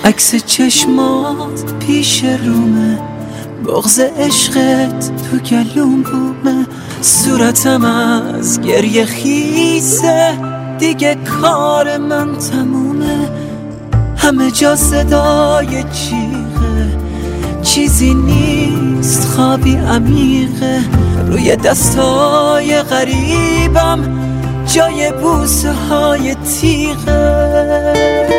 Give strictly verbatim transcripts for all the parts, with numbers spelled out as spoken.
عکس چشمات پیش رومه، بغض عشقت تو گلوم بومه. صورتم از گریه خیسه، دیگه کار من تمومه. همه جا صدای جیغه، چیزی نیست خوابی عمیقه. روی دستای غریبم جای بوسه های تیغه.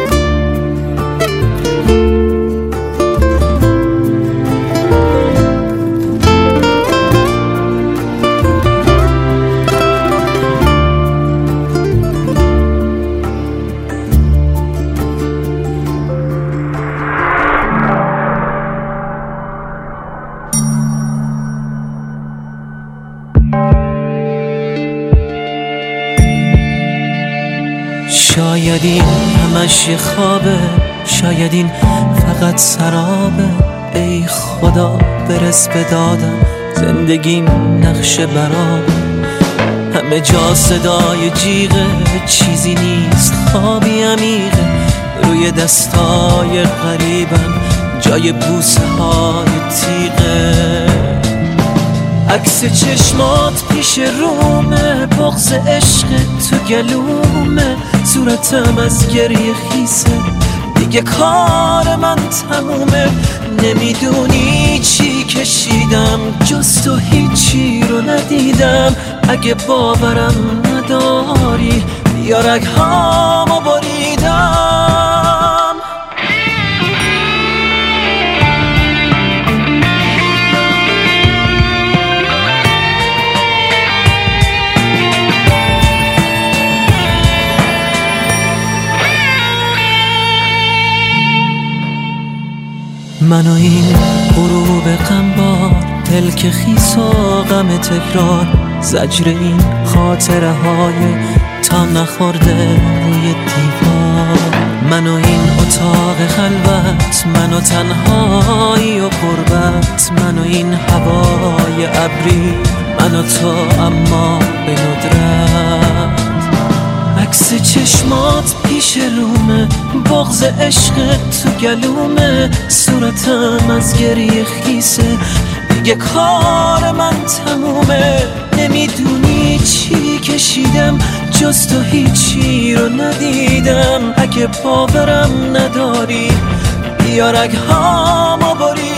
شاید این همش یه خوابه، شاید این فقط سرابه. ای خدا برس به دادم، زندگیم نقش برام. همه جا صدای جیغه، چیزی نیست خوابی عمیقه. روی دستای غریبم جای بوسه های تیغه. عکس چشمات پیش رومه، بغض عشق تو گلومه. صورتم از گریه خیسه، دیگه کار من تمومه. نمیدونی چی کشیدم، جز تو هیچی رو ندیدم. اگه باورم نداری بیا رگهامو بریدم. من و این غروب غمبار، دل که خیس و غم تکرار. زجر این خاطره های تا نخورده روی دیوار. من و این اتاق خلوت، من و تنهایی و غربت. من و این هوای ابری، من و تو اما به ندرت. عکس چشمات پیش رومه، بغض عشق تو گلومه. صورتم از گریه خیسه، دیگه کار من تمومه. نمیدونی چی کشیدم، جز تو هیچی رو ندیدم. اگه باورم نداری بیا رگهامو بریدم.